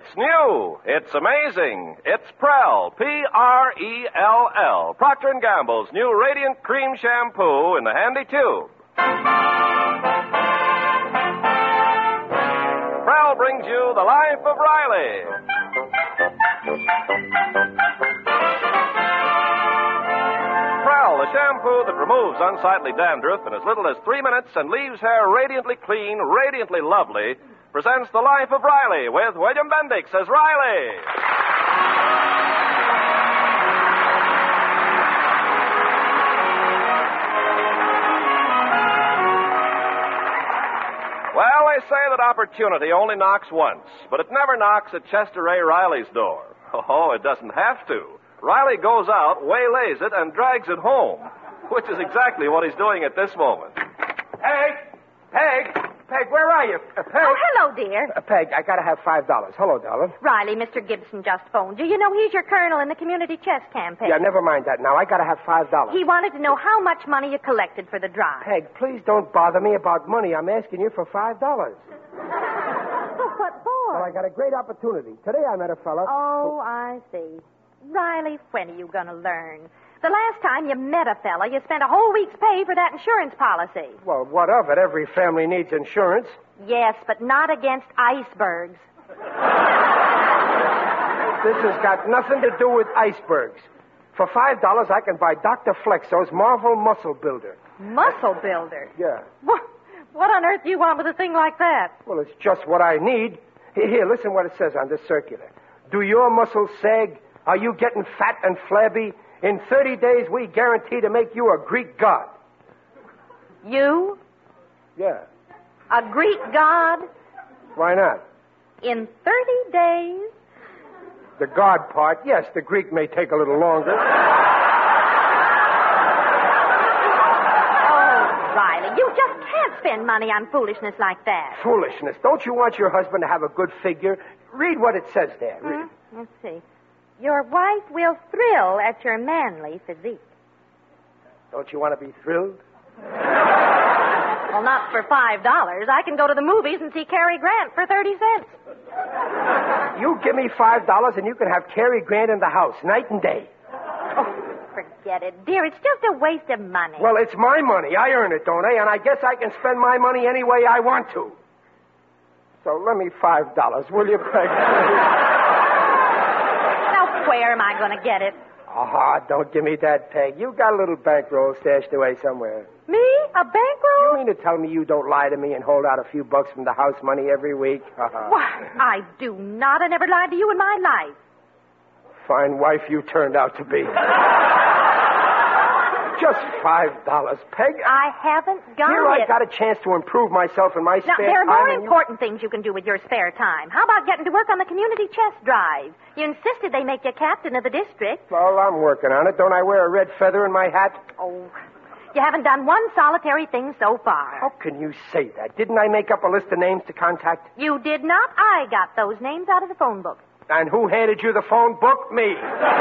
It's new. It's amazing. It's Prell, P-R-E-L-L, Procter & Gamble's new Radiant Cream Shampoo in the handy tube. Prell brings you The Life of Riley. Prell, the shampoo that removes unsightly dandruff in as little as 3 minutes and leaves hair radiantly clean, radiantly lovely, presents The Life of Riley with William Bendix as Riley. Well, they say that opportunity only knocks once, but it never knocks at Chester A. Riley's door. Oh, it doesn't have to. Riley goes out, waylays it, and drags it home, which is exactly what he's doing at this moment. Peg, where are you? Peg. Oh, hello, dear. Peg, I gotta have $5. Hello, darling. Riley, Mr. Gibson just phoned you. You know he's your colonel in the community chess campaign. Yeah, never mind that now. I gotta have $5. He wanted to know how much money you collected for the drive. Peg, please don't bother me about money. I'm asking you for $5. Well, what for? Well, I got a great opportunity. Today I met a fella. Oh, I see. Riley, when are you going to learn? The last time you met a fella, you spent a whole week's pay for that insurance policy. Well, what of it? Every family needs insurance. Yes, but not against icebergs. This has got nothing to do with icebergs. For $5, I can buy Dr. Flexo's Marvel Muscle Builder. Muscle builder? Yeah. What on earth do you want with a thing like that? Well, it's just what I need. Here, listen what it says on this circular. Do your muscles sag? Are you getting fat and flabby? In 30 days, we guarantee to make you a Greek god. You? Yeah. A Greek god? Why not? In 30 days? The god part, yes, the Greek may take a little longer. Oh, Riley, you just can't spend money on foolishness like that. Foolishness. Don't you want your husband to have a good figure? Read what it says there. Read. Let's see. Your wife will thrill at your manly physique. Don't you want to be thrilled? Well, not for $5. I can go to the movies and see Cary Grant for 30 cents. You give me $5 and you can have Cary Grant in the house night and day. Oh, forget it, dear. It's just a waste of money. Well, it's my money. I earn it, don't I? And I guess I can spend my money any way I want to. So lend me $5, will you, Peg? Now, where am I going to get it? Don't give me that, Peg. You got a little bankroll stashed away somewhere. Me? A bankroll? You mean to tell me you don't lie to me and hold out a few bucks from the house money every week? Why, I do not. I never lied to you in my life. Fine wife you turned out to be. Just $5, Peg. I haven't got Here it. I got a chance to improve myself in my spare time. Now, there are more time important things you can do with your spare time. How about getting to work on the community chess drive? You insisted they make you captain of the district. Well, I'm working on it. Don't I wear a red feather in my hat? Oh, you haven't done one solitary thing so far. How can you say that? Didn't I make up a list of names to contact? You did not. I got those names out of the phone book. And who handed you the phone book? Me.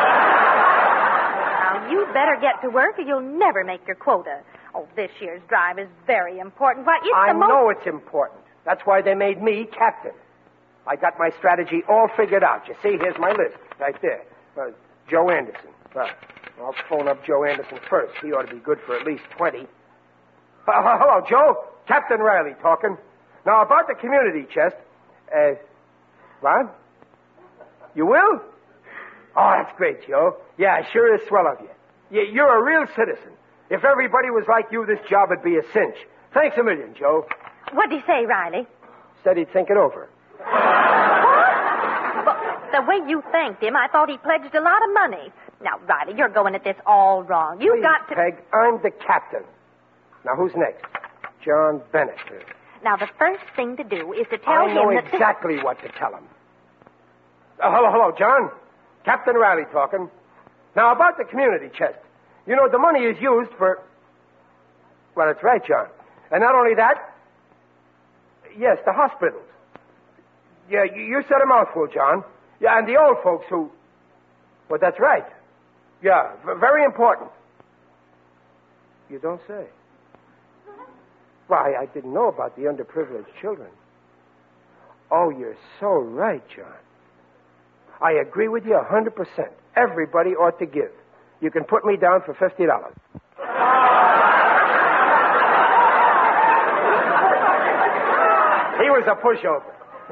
Now, you better get to work or you'll never make your quota. Oh, this year's drive is very important. Why, it's I know it's important. That's why they made me captain. I got my strategy all figured out. You see, here's my list right there. Joe Anderson. I'll phone up Joe Anderson first. He ought to be good for at least 20. Hello, Joe. Captain Riley talking. Now, about the community chest. What? You will? Oh, that's great, Joe. Yeah, sure is swell of you. You're a real citizen. If everybody was like you, this job would be a cinch. Thanks a million, Joe. What'd he say, Riley? Said he'd think it over. Well, the way you thanked him, I thought he pledged a lot of money. Now, Riley, you're going at this all wrong. You've Please, got to... Peg, I'm the captain. Now, who's next? John Bennett. Now, the first thing to do is to tell him... I know that exactly what to tell him. Hello, John. Captain Riley talking. Now, about the community chest. You know, the money is used for... Well, that's right, John. And not only that... Yes, the hospitals. Yeah, you said a mouthful, John. Yeah, and the old folks who... Well, that's right. Yeah, very important. You don't say. Why, I didn't know about the underprivileged children. Oh, you're so right, John. I agree with you 100%. Everybody ought to give. You can put me down for $50. He was a pushover.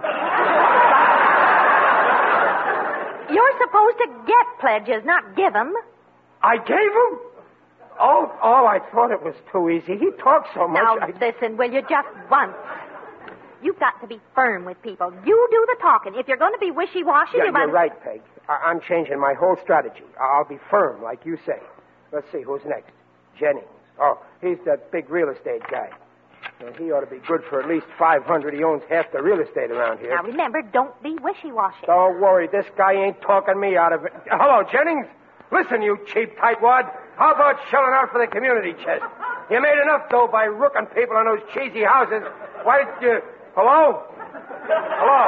You're supposed to get pledges, not give them. I gave him? Oh, I thought it was too easy. He talks so much. Now, listen, will you, just once? You've got to be firm with people. You do the talking. If you're going to be wishy-washy... Yeah, you're right, Peg. I'm changing my whole strategy. I'll be firm, like you say. Let's see, who's next? Jennings. Oh, he's that big real estate guy. Well, he ought to be good for at least $500. He owns half the real estate around here. Now, remember, don't be wishy-washy. Don't worry. This guy ain't talking me out of it. Hello, Jennings. Listen, you cheap tightwad. How about shelling out for the community chest? You made enough dough by rooking people on those cheesy houses. Why did you... Hello? Hello?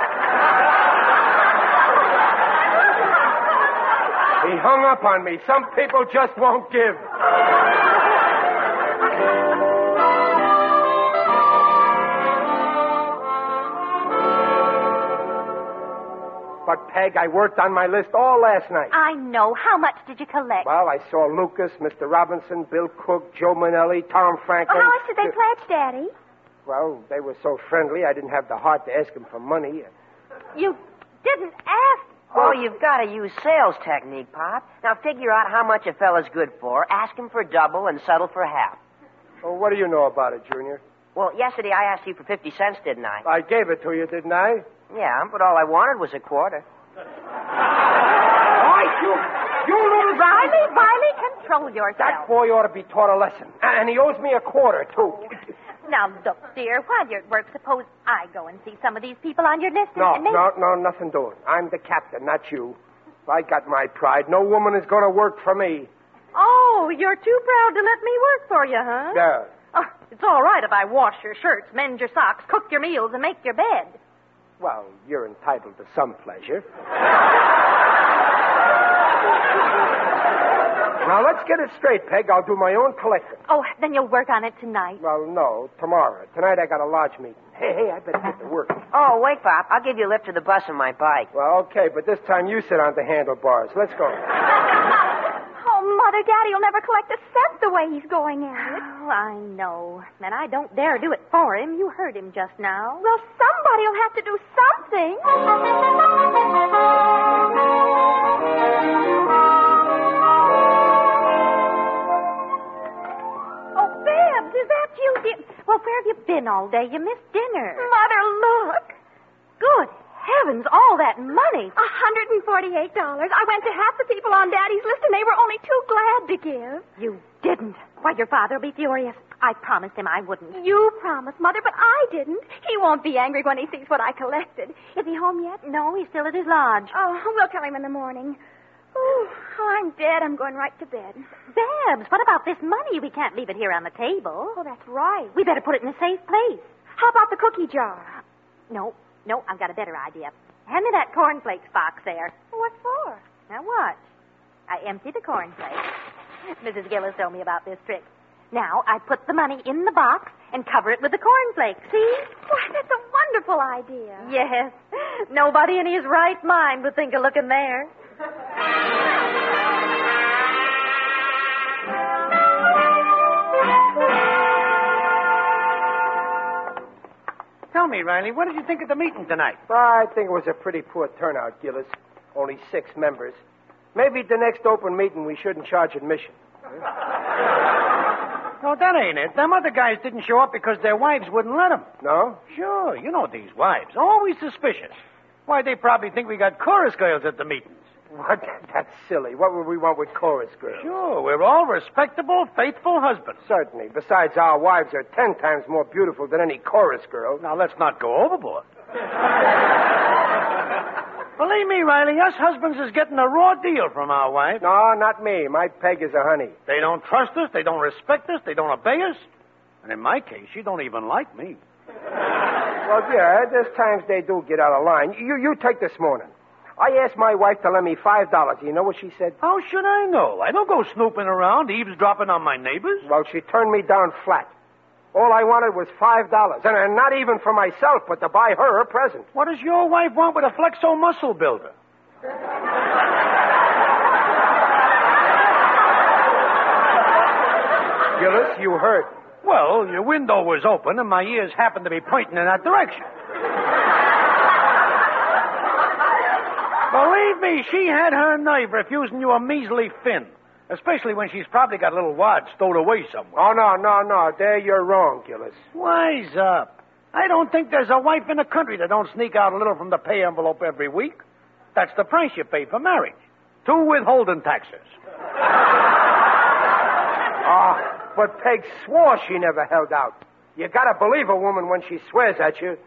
He hung up on me. Some people just won't give. But, Peg, I worked on my list all last night. I know. How much did you collect? Well, I saw Lucas, Mr. Robinson, Bill Cook, Joe Manelli, Tom Franklin. Well, how much did they pledge, Daddy? Well, they were so friendly, I didn't have the heart to ask them for money. You didn't ask. Oh, you've got to use sales technique, Pop. Now figure out how much a fella's good for, ask him for double, and settle for half. Well, what do you know about it, Junior? Well, yesterday I asked you for 50 cents, didn't I? I gave it to you, didn't I? Yeah, but all I wanted was a quarter. You little... Riley, control yourself. That boy ought to be taught a lesson. And he owes me a quarter, too. Now, look, dear, while you're at work, suppose I go and see some of these people on your list. No, and maybe... nothing doing. I'm the captain, not you. If I got my pride, no woman is going to work for me. Oh, you're too proud to let me work for you, huh? Yeah. Oh, it's all right if I wash your shirts, mend your socks, cook your meals, and make your bed. Well, you're entitled to some pleasure. Now, let's get it straight, Peg. I'll do my own collecting. Oh, then you'll work on it tonight. Well, no, tomorrow. Tonight I got a lodge meeting. Hey, I better get to work. Oh, wait, Pop. I'll give you a lift to the bus on my bike. Well, okay, but this time you sit on the handlebars. Let's go. Oh, Mother, Daddy'll never collect a cent the way he's going at it. Oh, I know. And I don't dare do it for him. You heard him just now. Well, somebody'll have to do something. Oh, Babs, is that you, dear? Well, where have you been all day? You missed dinner. Mother, look. Good heavens, all that money. $148. I went to half the people on Daddy's list, and they were only too glad to give. You didn't. Why, your father'll be furious. I promised him I wouldn't. You promised, Mother, but I didn't. He won't be angry when he sees what I collected. Is he home yet? No, he's still at his lodge. Oh, we'll tell him in the morning. Oh, I'm dead. I'm going right to bed. Babs, what about this money? We can't leave it here on the table. Oh, that's right. We better put it in a safe place. How about the cookie jar? No, I've got a better idea. Hand me that cornflakes box there. What for? Now watch. I empty the cornflakes. Mrs. Gillis told me about this trick. Now I put the money in the box and cover it with the cornflakes. See? Why, that's a wonderful idea. Yes. Nobody in his right mind would think of looking there. Tell me, Riley, what did you think of the meeting tonight? I think it was a pretty poor turnout, Gillis. Only 6 members. Maybe the next open meeting we shouldn't charge admission. No, that ain't it. Them other guys didn't show up because their wives wouldn't let them. No? Sure, you know these wives. Always suspicious. Why, they probably think we got chorus girls at the meetings. What? That's silly. What would we want with chorus girls? Sure, we're all respectable, faithful husbands. Certainly. Besides, our wives are 10 times more beautiful than any chorus girl. Now, let's not go overboard. Believe me, Riley, us husbands is getting a raw deal from our wives. No, not me. My Peg is a honey. They don't trust us, they don't respect us, they don't obey us. And in my case, she don't even like me. Well, yeah, there's times they do get out of line. You take this morning. I asked my wife to lend me $5. You know what she said? How should I know? I don't go snooping around, eavesdropping on my neighbors. Well, she turned me down flat. All I wanted was $5. And not even for myself, but to buy her a present. What does your wife want with a Flexo muscle builder? Gillis, you heard. Well, your window was open and my ears happened to be pointing in that direction. Believe me, she had her nerve refusing you a measly fin. Especially when she's probably got a little wad stowed away somewhere. Oh, no. There you're wrong, Gillis. Wise up. I don't think there's a wife in the country that don't sneak out a little from the pay envelope every week. That's the price you pay for marriage. 2 withholding taxes. But Peg swore she never held out. You gotta believe a woman when she swears at you.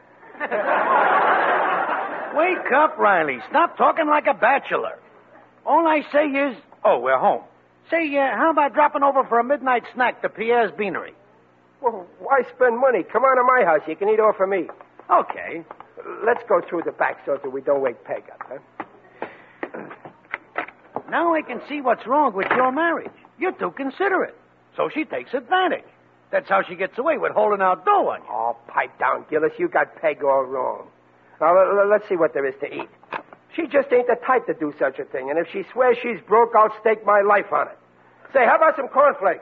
Wake up, Riley. Stop talking like a bachelor. All I say is, we're home. Say, how about dropping over for a midnight snack to Pierre's Beanery? Well, why spend money? Come on to my house. You can eat off of me. Okay. Let's go through the back so that we don't wake Peg up, huh? Now I can see what's wrong with your marriage. You're too considerate. So she takes advantage. That's how she gets away with holding out dough on you. Oh, pipe down, Gillis. You got Peg all wrong. Now, let's see what there is to eat. She just ain't the type to do such a thing. And if she swears she's broke, I'll stake my life on it. Say, how about some cornflakes?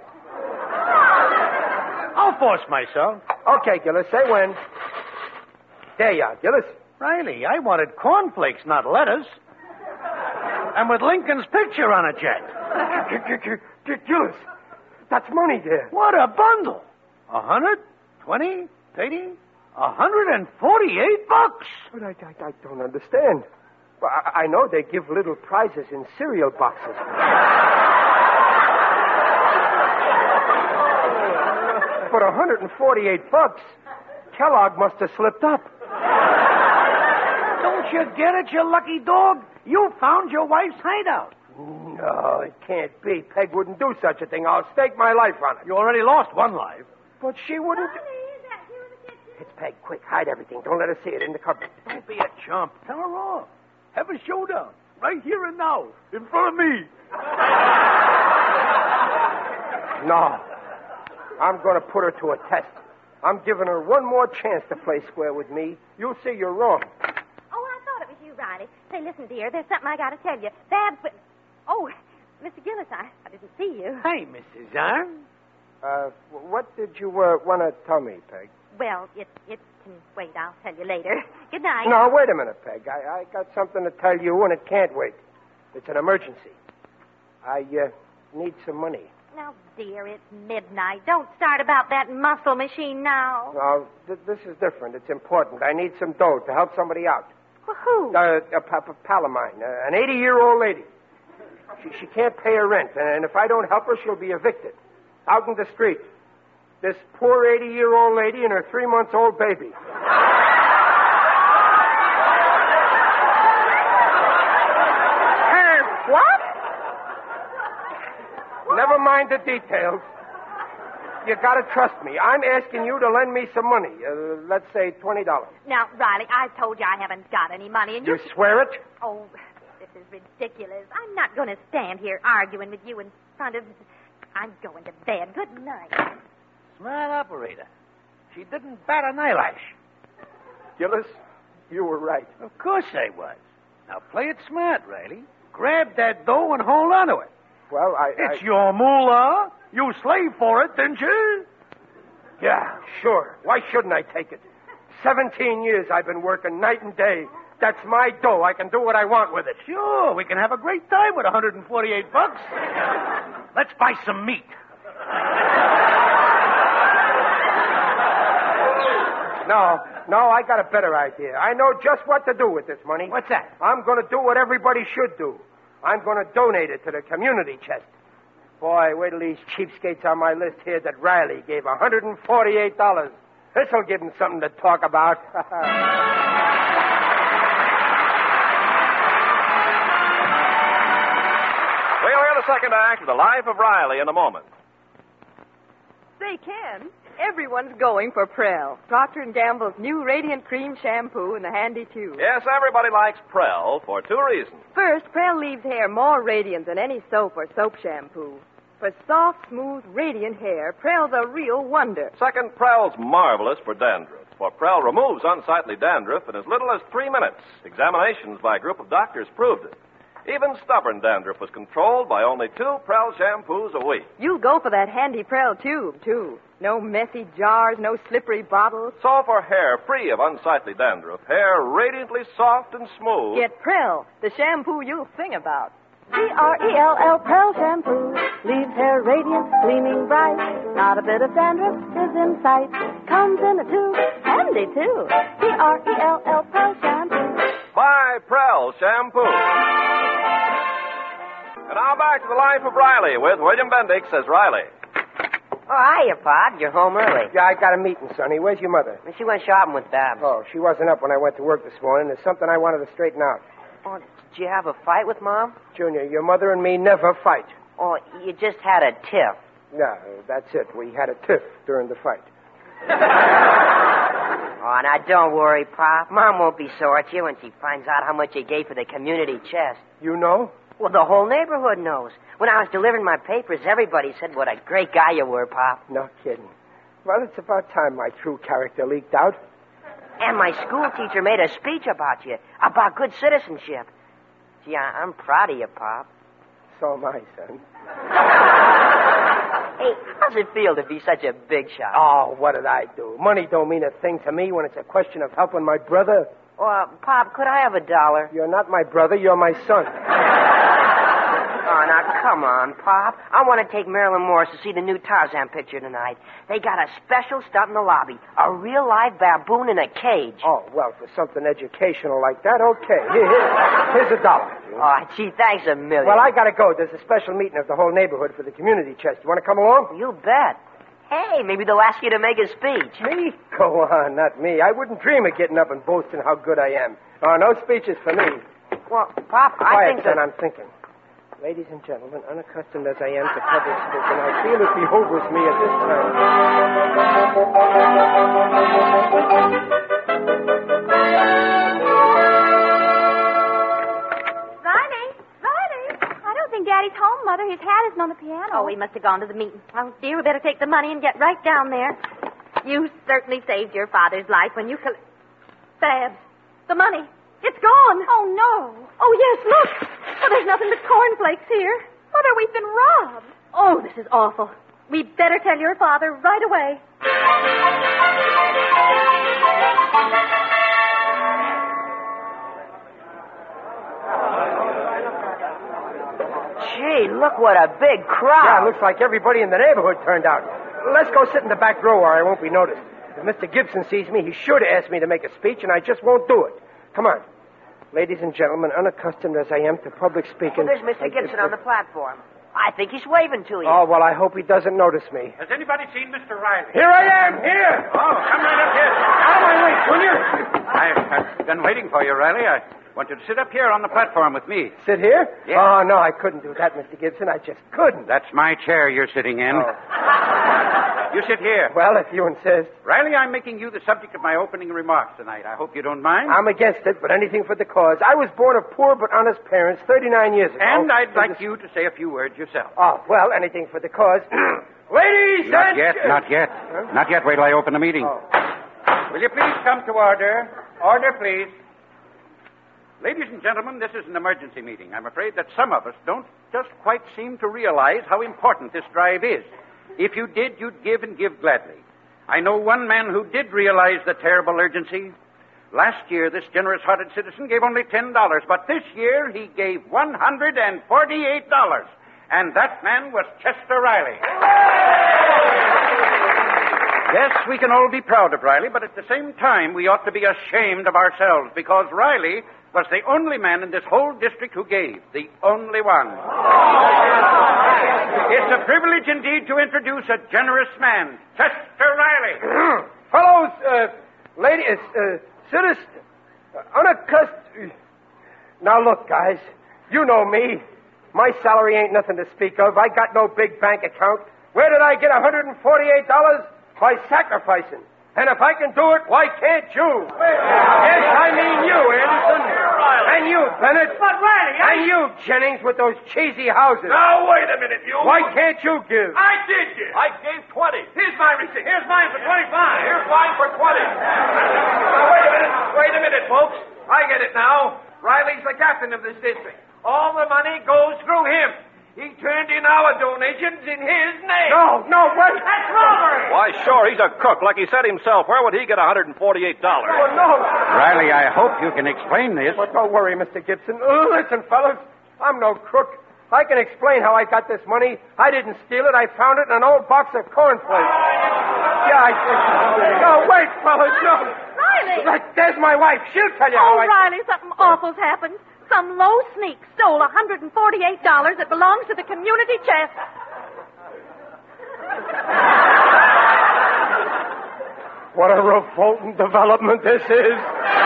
I'll force myself. Okay, Gillis. Say when. There you are, Gillis. Riley, I wanted cornflakes, not lettuce. And with Lincoln's picture on it, Jack. Gillis, that's money there. What a bundle. 100, 20, 30, $148. But I don't understand. Well, I know they give little prizes in cereal boxes. But $148? Kellogg must have slipped up. Don't you get it, you lucky dog? You found your wife's hideout. No, it can't be. Peg wouldn't do such a thing. I'll stake my life on it. You already lost one life. But she wouldn't... It's Peg. Quick, hide everything. Don't let her see it in the cupboard. Don't be a chump. Tell her off. Have a showdown. Right here and now. In front of me. No. I'm going to put her to a test. I'm giving her one more chance to play square with me. You'll see you're wrong. Oh, I thought it was you, Riley. Say, listen, dear, there's something I got to tell you. Babs... Oh, Mr. Gillis, I didn't see you. Hey, Mrs. Arn. What did you want to tell me, Peg? Well, it can wait. I'll tell you later. Good night. No, wait a minute, Peg. I got something to tell you, and it can't wait. It's an emergency. I need some money. Now, dear, it's midnight. Don't start about that muscle machine now. No, this is different. It's important. I need some dough to help somebody out. Well, who? A pal of mine, an 80-year-old lady. She can't pay her rent, and if I don't help her, she'll be evicted. Out in the street. This poor 80-year-old lady and her 3-month-old baby. What? Never mind the details. You gotta trust me. I'm asking you to lend me some money. Let's say $20. Now, Riley, I've told you I haven't got any money, and You swear it? Oh, this is ridiculous. I'm not going to stand here arguing with you in front of... I'm going to bed. Good night. Smart operator. She didn't bat an eyelash. Gillis, you were right. Of course I was. Now play it smart, Riley. Grab that dough and hold on to it. Well, It's your moolah. You slaved for it, didn't you? Yeah, sure. Why shouldn't I take it? 17 years I've been working night and day. That's my dough. I can do what I want with it. Sure, we can have a great time with $148. Let's buy some meat. No, I got a better idea. I know just what to do with this money. What's that? I'm going to do what everybody should do. I'm going to donate it to the community chest. Boy, wait till these cheapskates on my list here that Riley gave $148. This'll give him something to talk about. We'll hear the second act of The Life of Riley in a moment. Say, Ken, everyone's going for Prel, Procter & Gamble's new Radiant Cream Shampoo in the handy tube. Yes, everybody likes Prel for 2 reasons. First, Prel leaves hair more radiant than any soap or soap shampoo. For soft, smooth, radiant hair, Prel's a real wonder. Second, Prel's marvelous for dandruff. for Prel removes unsightly dandruff in as little as 3 minutes. Examinations by a group of doctors proved it. Even stubborn dandruff was controlled by only 2 Prel shampoos a week. You'll go for that handy Prel tube, too. No messy jars, no slippery bottles. So for hair free of unsightly dandruff, hair radiantly soft and smooth. Get Prel, the shampoo you'll sing about. Prell, Prell shampoo leaves hair radiant, gleaming bright. Not a bit of dandruff is in sight. Comes in a tube, handy too. Prell, Prell shampoo. Buy Prel shampoo. And now back to the life of Riley with William Bendix as Riley. Oh, hiya, Pop. You're home early. Yeah, I got a meeting, Sonny. Where's your mother? She went shopping with Babs. Oh, she wasn't up when I went to work this morning. There's something I wanted to straighten out. Oh, did you have a fight with Mom? Junior, your mother and me never fight. Oh, you just had a tiff. Yeah, that's it. We had a tiff during the fight. Oh, now don't worry, Pop. Mom won't be sore at you when she finds out how much you gave for the community chest. You know? Well, the whole neighborhood knows. When I was delivering my papers, everybody said what a great guy you were, Pop. No kidding. Well, it's about time my true character leaked out. And my school teacher made a speech about you, about good citizenship. Gee, I'm proud of you, Pop. So am I, son. Hey, how's it feel to be such a big shot? Oh, what did I do? Money don't mean a thing to me when it's a question of helping my brother. Pop, could I have $1? You're not my brother, you're my son. Oh, now, come on, Pop. I want to take Marilyn Morris to see the new Tarzan picture tonight. They got a special stunt in the lobby. A real live baboon in a cage. Oh, well, for something educational like that, okay. Here's $1. Oh, gee, thanks a million. Well, I gotta go. There's a special meeting of the whole neighborhood for the community chest. You want to come along? You bet. Hey, maybe they'll ask you to make a speech. Me? Go on, not me. I wouldn't dream of getting up and boasting how good I am. Oh, no speeches for me. Well, Pop, Quiet, I think son, that... I'm thinking. Ladies and gentlemen, unaccustomed as I am to public speaking, I feel it behoves me at this Riley! I don't think Daddy's home, Mother. His hat isn't on the piano. Oh, he must have gone to the meeting. Oh, dear, we better take the money and get right down there. You certainly saved your father's life when you Babs, the money. It's gone. Oh, no. Oh, yes, look. Oh, there's nothing but cornflakes here. Mother, we've been robbed. Oh, this is awful. We'd better tell your father right away. Gee, look what a big crowd. Yeah, it looks like everybody in the neighborhood turned out. Let's go sit in the back row where I won't be noticed. If Mr. Gibson sees me, he's sure to ask me to make a speech, and I just won't do it. Come on. Ladies and gentlemen, unaccustomed as I am to public speaking... Well, there's Mr. Gibson on the platform. I think he's waving to you. Oh, well, I hope he doesn't notice me. Has anybody seen Mr. Riley? Here I am, here! Oh, come right up here. Out of my way, Junior! I've been waiting for you, Riley. I want you to sit up here on the platform with me. Sit here? Yeah. Oh, no, I couldn't do that, Mr. Gibson. I just couldn't. That's my chair you're sitting in. Oh. You sit here. Well, if you insist. Riley, I'm making you the subject of my opening remarks tonight. I hope you don't mind. I'm against it, but anything for the cause. I was born of poor but honest parents 39 years ago. And I'd like you to say a few words yourself. Oh, well, anything for the cause. Ladies Not and... yet, not yet. Huh? Not yet. Wait till I open the meeting. Oh. Will you please come to order? Order, please. Ladies and gentlemen, this is an emergency meeting. I'm afraid that some of us don't just quite seem to realize how important this drive is. If you did, you'd give and give gladly. I know one man who did realize the terrible urgency. Last year, this generous-hearted citizen gave only $10, but this year he gave $148. And that man was Chester Riley. Yes, we can all be proud of Riley, but at the same time, we ought to be ashamed of ourselves because Riley was the only man in this whole district who gave. The only one. It's a privilege indeed to introduce a generous man, Chester Riley. Fellows, ladies, citizens, unaccustomed... Now, look, guys, you know me. My salary ain't nothing to speak of. I got no big bank account. Where did I get $148? By sacrificing. And if I can do it, why can't you? Yes, I mean you, Anderson. And you, Bennett. But, Riley, And you, Jennings, with those cheesy houses. Now, wait a minute, you. Why can't you give? I did give. I gave 20. Here's my receipt. Here's mine for 25. Here's mine for 20. Now, wait a minute, folks. I get it now. Riley's the captain of this district. All the money goes through him. He turned in our donations in his name. No, what? That's robbery. Why, sure, he's a crook, like he said himself. Where would he get $148? Oh, no. Riley, I hope you can explain this. Well, don't worry, Mr. Gibson. Listen, fellas, I'm no crook. I can explain how I got this money. I didn't steal it. I found it in an old box of cornflakes. Yeah, I think. No, wait, fellas, no. Riley! There's my wife. She'll tell you how Oh, Riley, something awful's happened. Some low sneak stole $148 that belongs to the community chest. What a revolting development this is.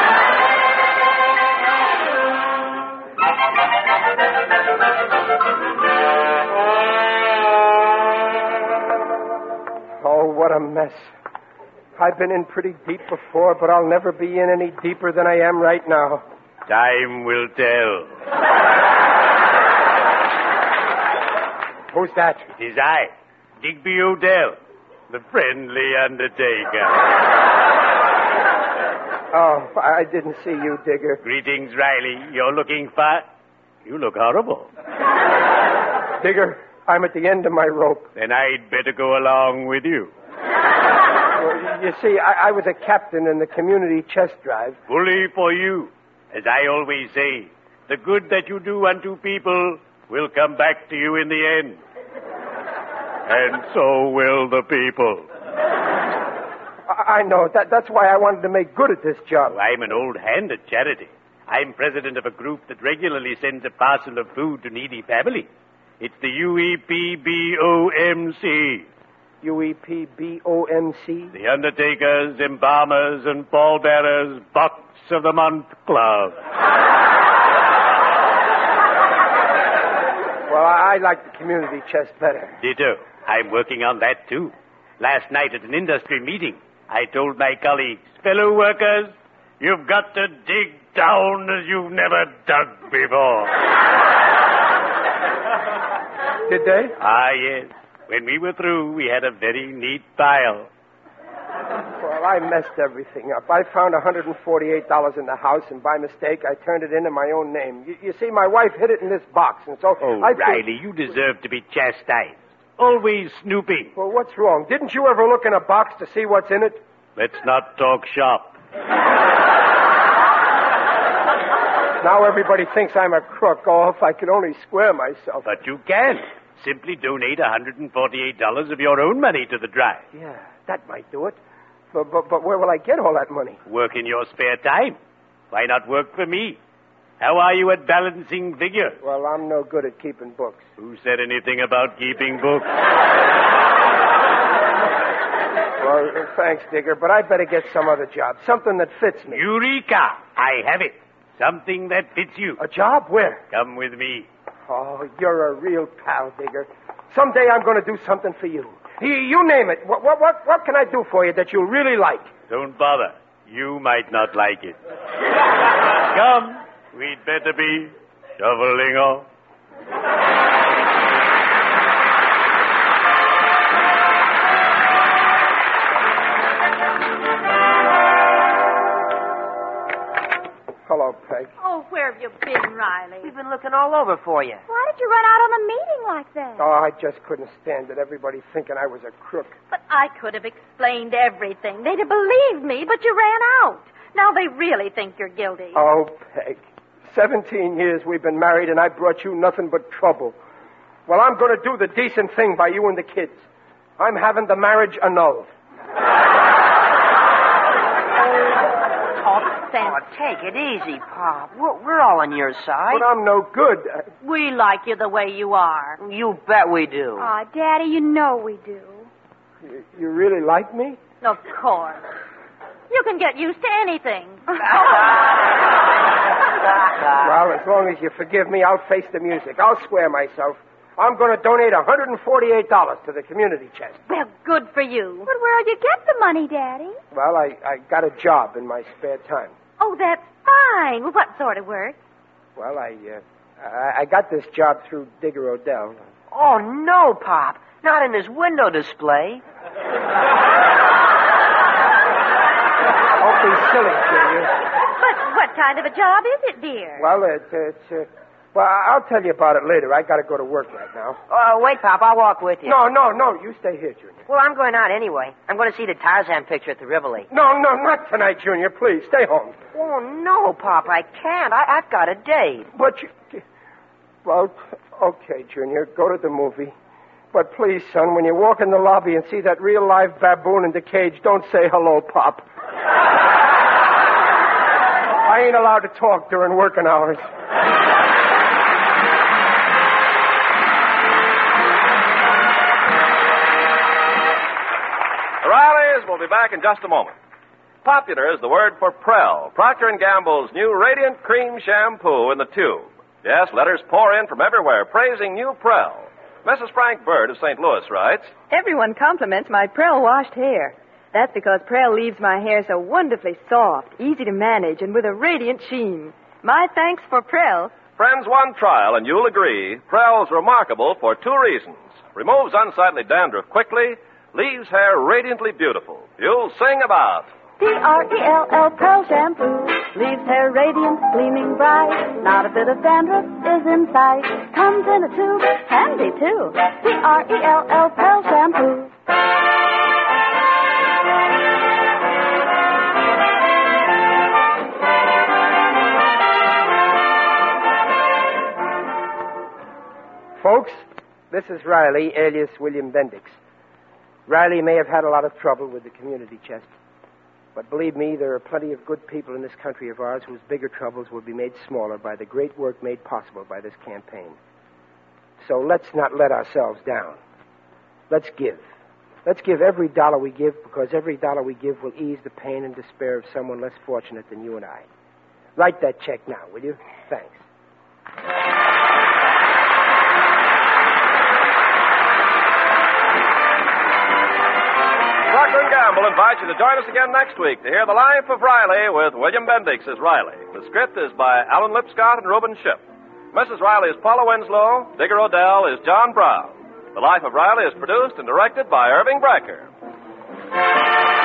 Oh, what a mess. I've been in pretty deep before, but I'll never be in any deeper than I am right now. Time will tell. Who's that? It is I, Digby Odell, the friendly undertaker. Oh, I didn't see you, Digger. Greetings, Riley. You're looking fat. You look horrible. Digger, I'm at the end of my rope. Then I'd better go along with you. Well, you see, I was a captain in the community chess drive. Bully for you. As I always say, the good that you do unto people will come back to you in the end. And so will the people. I know. That's why I wanted to make good at this job. I'm an old hand at charity. I'm president of a group that regularly sends a parcel of food to needy families. It's the UEPBOMC. UEPBOMC? The Undertakers, Embalmers, and Pallbearers Box of the Month Club. Well, I like the community chest better. Ditto. I'm working on that, too. Last night at an industry meeting, I told my colleagues, fellow workers, you've got to dig down as you've never dug before. Did they? Ah, yes. When we were through, we had a very neat pile. Well, I messed everything up. I found $148 in the house, and by mistake, I turned it in my own name. You see, my wife hid it in this box, and so... Oh, Riley, you deserve to be chastised. Always snooping. Well, what's wrong? Didn't you ever look in a box to see what's in it? Let's not talk shop. Now everybody thinks I'm a crook. Oh, if I could only square myself. But you can. Simply donate $148 of your own money to the drive. Yeah, that might do it. But where will I get all that money? Work in your spare time. Why not work for me? How are you at balancing figures? Well, I'm no good at keeping books. Who said anything about keeping books? Well, thanks, Digger, but I'd better get some other job. Something that fits me. Eureka! I have it. Something that fits you. A job? Where? Come with me. Oh, you're a real pal, Digger. Someday I'm going to do something for you. You name it. What can I do for you that you'll really like? Don't bother. You might not like it. Come. We'd better be shoveling off. Hello, Peg. Oh, where have you been, Riley? We've been looking all over for you. Why did you run out on a meeting like that? Oh, I just couldn't stand it. Everybody thinking I was a crook. But I could have explained everything. They'd have believed me, but you ran out. Now they really think you're guilty. Oh, Peg. 17 years we've been married, and I brought you nothing but trouble. Well, I'm going to do the decent thing by you and the kids. I'm having the marriage annulled. Talk sense. Oh, take it easy, Pop. We're all on your side. But I'm no good. We like you the way you are. You bet we do. Aw, Daddy, you know we do. You really like me? Of course. You can get used to anything. Well, as long as you forgive me, I'll face the music. I'll square myself. I'm going to donate $148 to the community chest. Well, good for you. But where'll you get the money, Daddy? Well, I got a job in my spare time. Oh, that's fine. Well, what sort of work? Well, I got this job through Digger Odell. Oh, no, Pop. Not in his window display. Don't be silly, Junior. But what kind of a job is it, dear? Well, well, I'll tell you about it later. I got to go to work right now. Wait, Pop. I'll walk with you. No. You stay here, Junior. Well, I'm going out anyway. I'm going to see the Tarzan picture at the Rivoli. No, not tonight, Junior. Please, stay home. Oh, no, Pop. I can't. I've got a date. But you... Well, okay, Junior. Go to the movie. But please, son, when you walk in the lobby and see that real live baboon in the cage, don't say hello, Pop. I ain't allowed to talk during working hours. The Rileys will be back in just a moment. Popular is the word for Prel, Procter & Gamble's new Radiant Cream Shampoo in the tube. Yes, letters pour in from everywhere praising new Prel. Mrs. Frank Bird of St. Louis writes, Everyone compliments my Prel washed hair. That's because Prel leaves my hair so wonderfully soft, easy to manage, and with a radiant sheen. My thanks for Prel. Friends, one trial and you'll agree Prel's remarkable for two reasons. Removes unsightly dandruff quickly, leaves hair radiantly beautiful. You'll sing about P-R-E-L-L, Pearl Shampoo. Leaves hair radiant, gleaming bright. Not a bit of dandruff is in sight. Comes in a tube, handy too. P-R-E-L-L, Pearl Shampoo. Folks, this is Riley, alias William Bendix. Riley may have had a lot of trouble with the community chest. But believe me, there are plenty of good people in this country of ours whose bigger troubles will be made smaller by the great work made possible by this campaign. So let's not let ourselves down. Let's give. Let's give every dollar we give, because every dollar we give will ease the pain and despair of someone less fortunate than you and I. Write that check now, will you? Thanks. Procter & Gamble invites you to join us again next week to hear The Life of Riley with William Bendix as Riley. The script is by Alan Lipscott and Reuben Ship. Mrs. Riley is Paula Winslow. Digger Odell is John Brown. The Life of Riley is produced and directed by Irving Brecker.